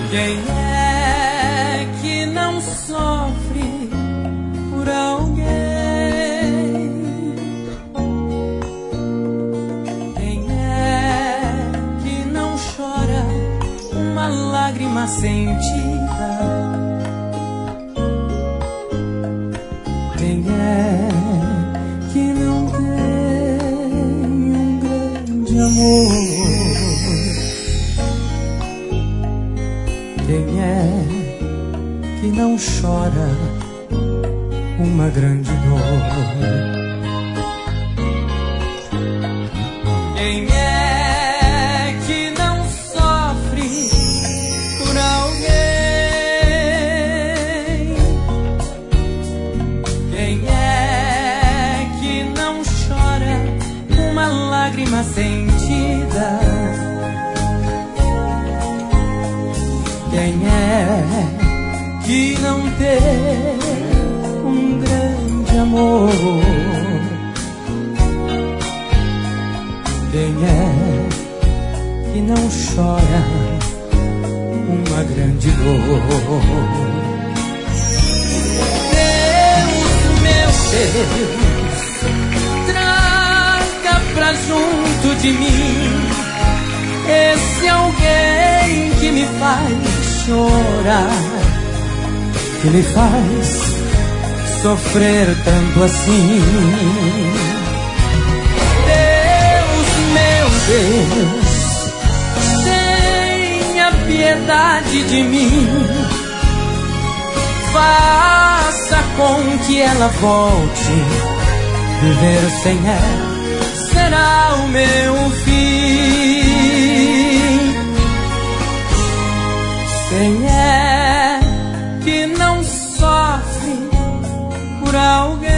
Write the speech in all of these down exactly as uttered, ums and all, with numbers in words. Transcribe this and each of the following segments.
Quem é que não sofre por alguém? Quem é que não chora uma lágrima sentida? Quem é que não tem um grande amor? Quem é que não chora uma grande dor? Quem é que não sofre por alguém? Quem é que não chora uma lágrima sentida? Quem é que não tem um grande amor? Quem é que não chora uma grande dor? Deus, meu Deus, traga pra junto de mim esse alguém que me faz chorar, que me faz sofrer tanto assim. Deus, meu Deus, tenha piedade de mim, faça com que ela volte. Viver sem ela será o meu fim. Quem é que não sofre por alguém?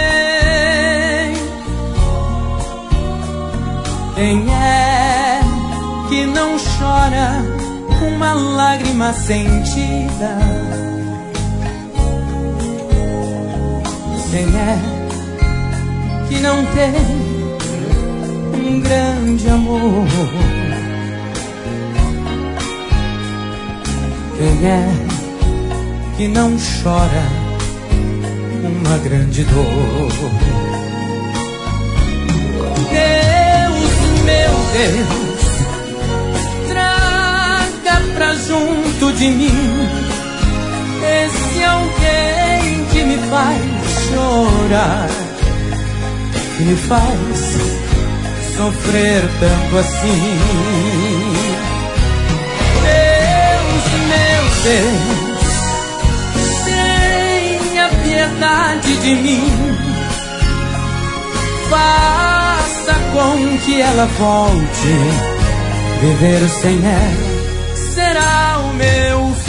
Quem é que não chora uma lágrima sentida? Quem é que não tem um grande amor? Quem é que não chora uma grande dor? Deus, meu Deus, traga pra junto de mim esse alguém que me faz chorar, que me faz sofrer tanto assim. Meu Deus, tenha piedade de mim, faça com que ela volte. Viver sem ela será o meu fim.